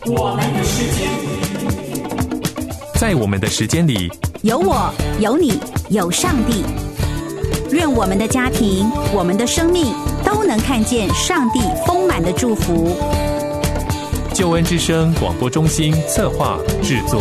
我们的时间， 在我们的时间里， 有我，有你，有上帝。愿我们的家庭，我们的生命都能看见上帝丰满的祝福。 救恩之声广播中心策划制作。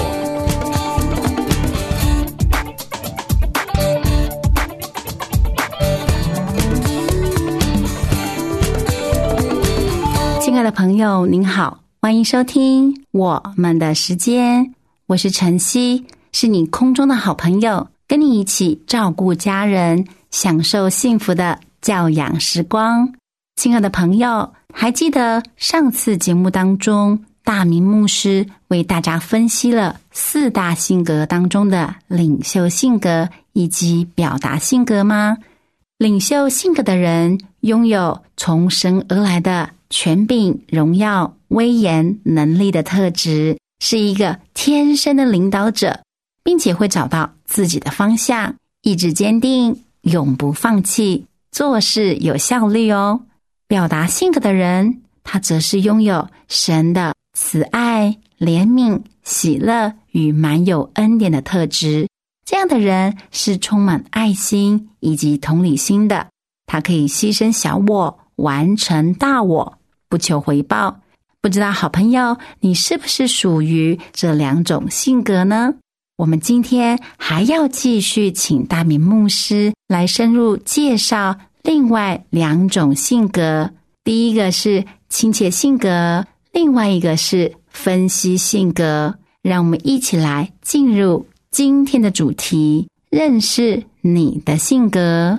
亲爱的朋友您好，欢迎收听我们的时间，我是晨曦，是你空中的好朋友，跟你一起照顾家人，享受幸福的教养时光。亲爱的朋友，还记得上次节目当中大明牧师为大家分析了4大性格当中的领袖性格以及表达性格吗？领袖性格的人拥有从神而来的权柄、荣耀、威严、能力的特质，是一个天生的领导者，并且会找到自己的方向，意志坚定，永不放弃，做事有效率哦。表达性格的人，他则是拥有神的慈爱、怜悯、喜乐与满有恩典的特质。这样的人是充满爱心以及同理心的，他可以牺牲小我，完成大我，不求回报。不知道好朋友，你是不是属于这2种性格呢？我们今天还要继续请大明牧师来深入介绍另外2种性格。第一个是亲切性格，另外一个是分析性格。让我们一起来进入今天的主题，认识你的性格。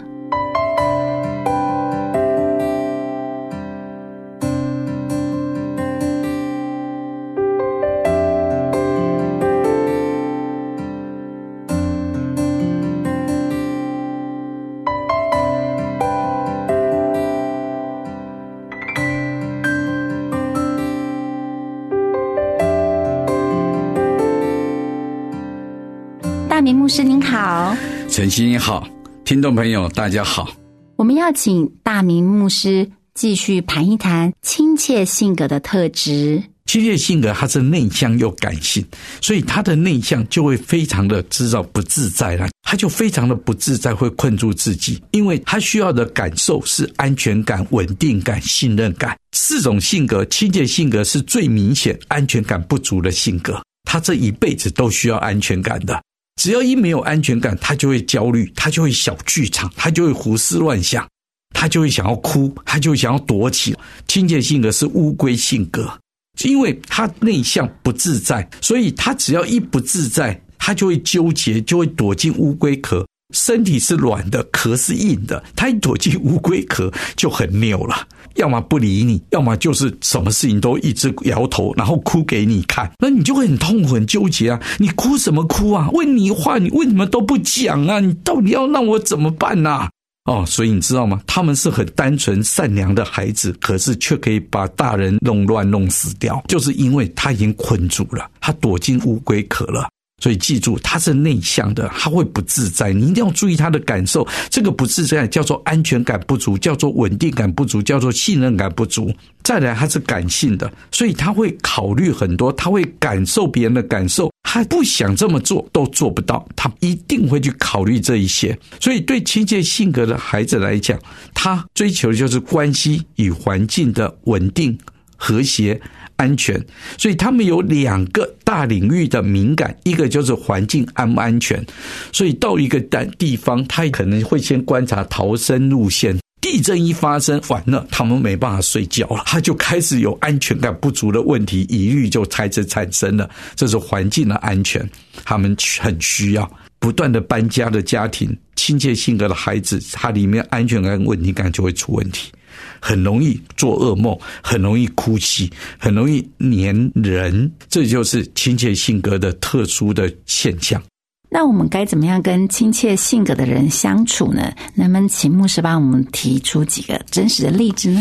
大明牧师您好。 晨曦你好，听众朋友大家好。 我们要请大明牧师继续谈一谈亲切性格的特质。 亲切性格它是内向又感性，所以他的内向就会非常的知道不自在了，他就非常的不自在，会困住自己，因为他需要的感受是安全感、稳定感、信任感。4种性格，亲切性格是最明显安全感不足的性格，他这一辈子都需要安全感的。只要一没有安全感，他就会焦虑，他就会小剧场，他就会胡思乱想，他就会想要哭，他就会想要躲起。亲切性格是乌龟性格，因为他内向不自在，所以他只要一不自在，他就会纠结，就会躲进乌龟壳。身体是软的，壳是硬的，他一躲进乌龟壳就很拗了，要么不理你，要么就是什么事情都一直摇头，然后哭给你看，那你就会很痛苦很纠结啊！你哭什么哭啊？问你话你为什么都不讲啊？你到底要让我怎么办啊？所以你知道吗？他们是很单纯善良的孩子，可是却可以把大人弄乱弄死掉，就是因为他已经困住了，他躲进乌龟壳了。所以记住，他是内向的，他会不自在，你一定要注意他的感受。这个不自在叫做安全感不足，叫做稳定感不足，叫做信任感不足。再来，他是感性的，所以他会考虑很多，他会感受别人的感受，他不想这么做都做不到，他一定会去考虑这一些。所以对亲切性格的孩子来讲，他追求的就是关系与环境的稳定、和谐、安全。所以他们有2个大领域的敏感，一个就是环境安不安全，所以到一个地方他可能会先观察逃生路线，地震一发生完了他们没办法睡觉了，他就开始有安全感不足的问题，疑虑就开始产生了。这是环境的安全，他们很需要。不断的搬家的家庭，亲切性格的孩子，他里面安全感稳定感就会出问题，很容易做噩梦，很容易哭泣，很容易黏人，这就是亲切性格的特殊的现象。 那我们该怎么样跟亲切性格的人相处呢？能不能请牧师帮我们提出几个真实的例子呢？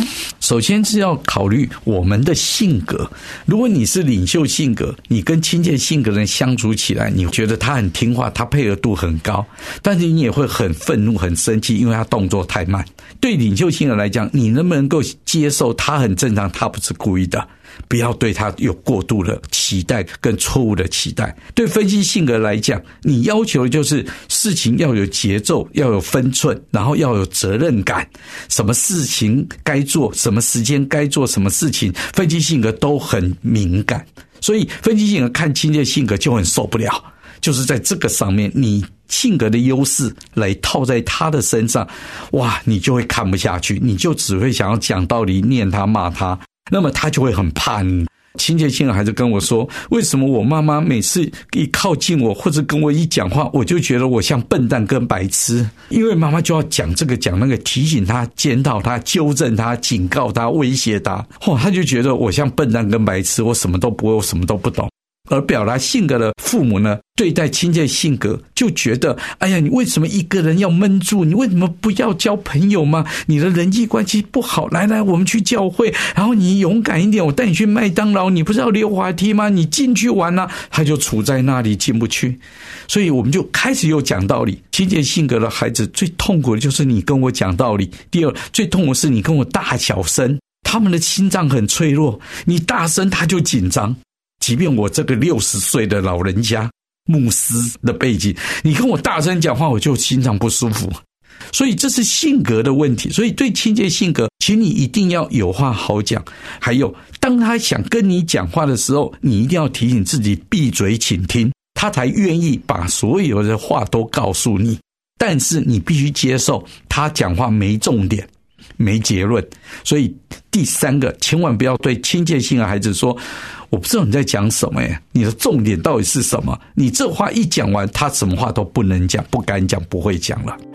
首先是要考虑我们的性格。如果你是领袖性格，你跟亲切性格的人相处起来，你觉得他很听话，他配合度很高，但是你也会很愤怒很生气，因为他动作太慢。对领袖性格来讲，你能不能够接受他很正常，他不是故意的，不要对他有过度的期待跟错误的期待。对分析性格来讲，你要求的就是事情要有节奏，要有分寸，然后要有责任感，什么事情该做，什么时间该做什么事情，分析性格都很敏感。所以分析性格看亲切性格就很受不了，就是在这个上面，你性格的优势来套在他的身上，哇，你就会看不下去，你就只会想要讲道理，念他骂他，那么他就会很怕你。亲切性的孩子跟我说，为什么我妈妈每次一靠近我或者跟我一讲话，我就觉得我像笨蛋跟白痴，因为妈妈就要讲这个讲那个，提醒他、检讨他、纠正他、警告他、威胁他，他就觉得我像笨蛋跟白痴，我什么都不会，我什么都不懂。而表达性格的父母呢，对待亲切性格就觉得，哎呀，你为什么一个人要闷住？你为什么不要交朋友吗？你的人际关系不好，来，我们去教会，然后你勇敢一点，我带你去麦当劳，你不是要溜滑梯吗？你进去玩啊。他就处在那里进不去，所以我们就开始又讲道理。亲切性格的孩子最痛苦的就是你跟我讲道理，第二，最痛苦的是你跟我大小声，他们的心脏很脆弱，你大声他就紧张。即便我这个60岁的老人家牧师的背景，你跟我大声讲话，我就心脏不舒服。所以这是性格的问题。所以对亲切性格，请你一定要有话好讲。还有，当他想跟你讲话的时候，你一定要提醒自己闭嘴倾听，他才愿意把所有的话都告诉你。但是你必须接受他讲话没重点，没结论。所以第三个，千万不要对亲切性的孩子说，我不知道你在讲什么耶，你的重点到底是什么？你这话一讲完，他什么话都不能讲，不敢讲，不会讲了。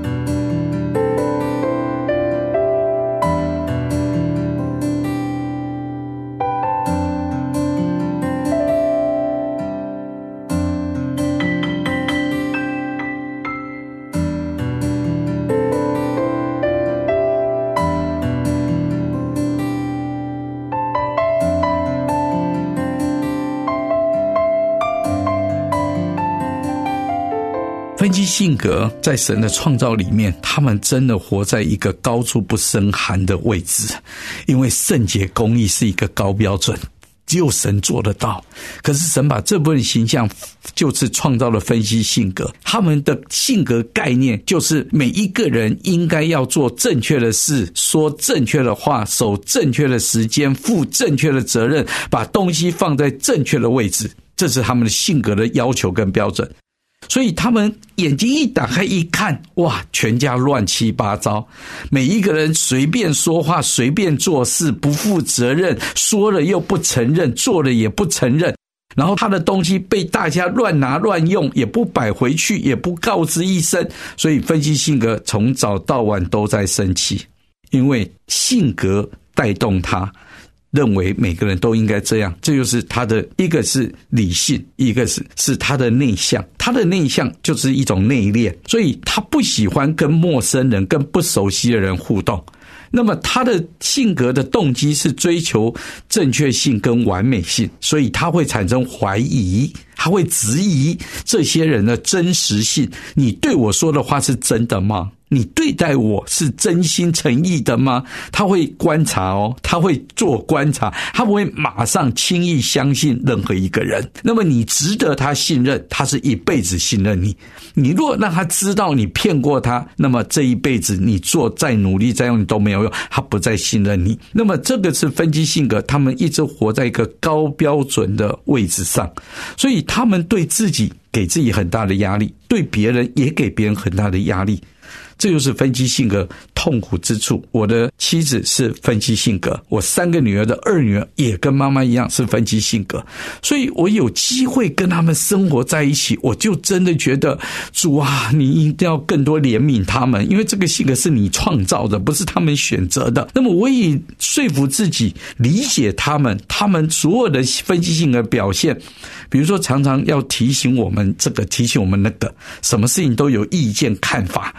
分析性格在神的创造里面，他们真的活在一个高处不胜寒的位置，因为圣洁公义是一个高标准，只有神做得到。可是神把这部分形象就是创造了分析性格，他们的性格概念就是每一个人应该要做正确的事，说正确的话，守正确的时间，负正确的责任，把东西放在正确的位置，这是他们的性格的要求跟标准。所以他们眼睛一打开一看，哇，全家乱七八糟，每一个人随便说话，随便做事，不负责任，说了又不承认，做了也不承认，然后他的东西被大家乱拿乱用，也不摆回去，也不告知一声。所以分析性格从早到晚都在生气，因为性格带动他认为每个人都应该这样。这就是他的，一个是理性，一个是他的内向。他的内向就是一种内敛，所以他不喜欢跟陌生人、跟不熟悉的人互动。那么他的性格的动机是追求正确性跟完美性，所以他会产生怀疑，他会质疑这些人的真实性。你对我说的话是真的吗？你对待我是真心诚意的吗？他会观察哦，他会做观察，他不会马上轻易相信任何一个人。那么你值得他信任，他是一辈子信任你。你若让他知道你骗过他，那么这一辈子你做再努力再用你都没有用，他不再信任你。那么这个是分析性格，他们一直活在一个高标准的位置上，所以他们对自己给自己很大的压力，对别人也给别人很大的压力。这就是分析性格痛苦之处。我的妻子是分析性格，我3个女儿的2女儿也跟妈妈一样是分析性格，所以我有机会跟他们生活在一起，我就真的觉得主啊，你一定要更多怜悯他们，因为这个性格是你创造的，不是他们选择的。那么我也说服自己理解他们所有的分析性格表现，比如说常常要提醒我们这个，提醒我们那个，什么事情都有意见看法，我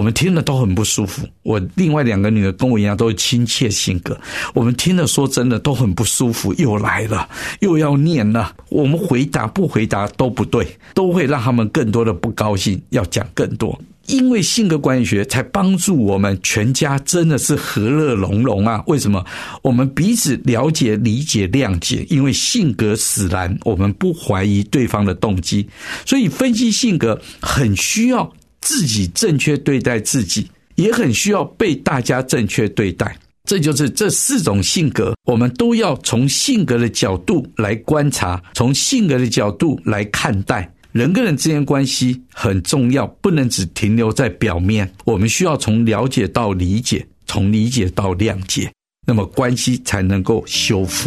们听了都很不舒服。我另外2个女儿跟我一样都是亲切性格，我们听了说真的都很不舒服，又来了，又要念了，我们回答不回答都不对，都会让他们更多的不高兴，要讲更多。因为性格管理学才帮助我们全家真的是和乐融融啊！为什么？我们彼此了解、理解、谅解，因为性格使然，我们不怀疑对方的动机，所以分析性格很需要自己正确对待自己，也很需要被大家正确对待。这就是这4种性格，我们都要从性格的角度来观察，从性格的角度来看待。人跟人之间关系很重要，不能只停留在表面，我们需要从了解到理解，从理解到谅解，那么关系才能够修复。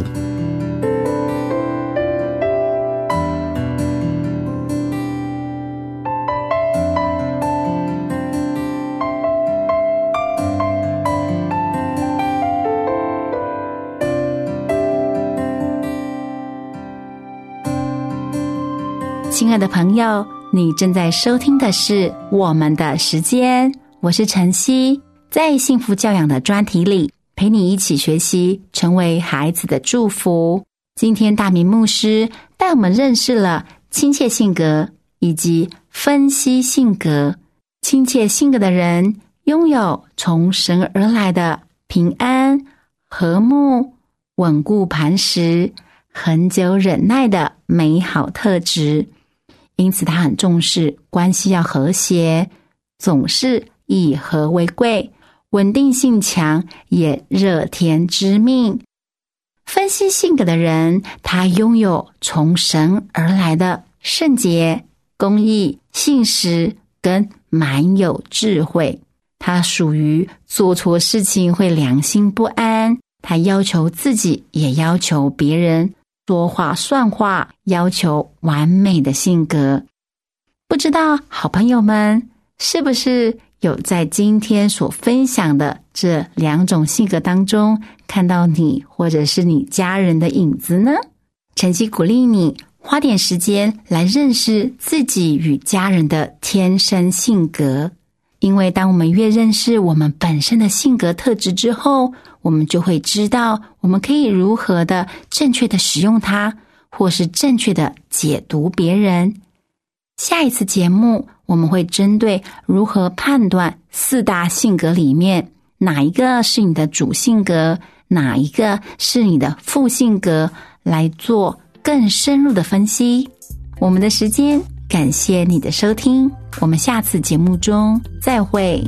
亲爱的朋友，你正在收听的是我们的时间，我是晨曦，在幸福教养的专题里，陪你一起学习，成为孩子的祝福。今天大明牧师带我们认识了亲切性格以及分析性格。亲切性格的人拥有从神而来的平安、和睦、稳固磐石、恒久忍耐的美好特质，因此他很重视关系要和谐，总是以和为贵，稳定性强，也乐天知命。分析性格的人，他拥有从神而来的圣洁、公义、信实跟满有智慧。他属于做错事情会良心不安，他要求自己也要求别人，说话算话，要求完美的性格。不知道好朋友们是不是有在今天所分享的这2种性格当中看到你或者是你家人的影子呢？晨曦鼓励你花点时间来认识自己与家人的天生性格，因为当我们越认识我们本身的性格特质之后，我们就会知道我们可以如何的正确的使用它，或是正确的解读别人。下一次节目我们会针对如何判断4大性格里面哪一个是你的主性格，哪一个是你的副性格，来做更深入的分析。我们的时间，感谢你的收听，我们下次节目中再会。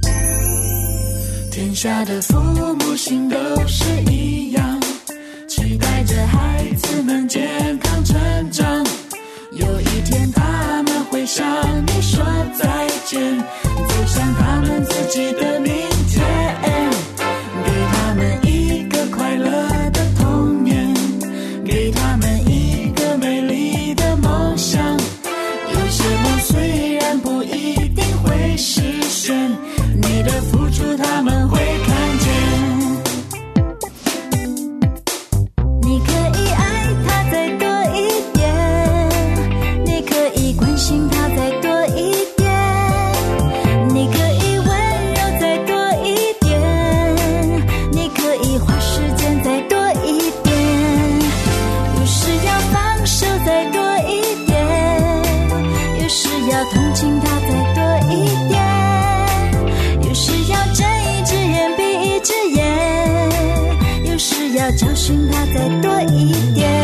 天下的父母心都是一样，期待着孩子们健康成长，有一天他们会向你说再见，走向他们自己的明天，给他们一个快乐的童年，给他们一个美丽的梦想。有些梦虽然不一定会实现，你的付出他们会看见。你可以爱他再多一点，你可以关心他再多一点，你可以温柔再多一点，你可以花时间再多一点，有时要放手再多一点，有时要同情他再多一点，有时要睁一只眼闭一只眼，有时要教训他再多一点。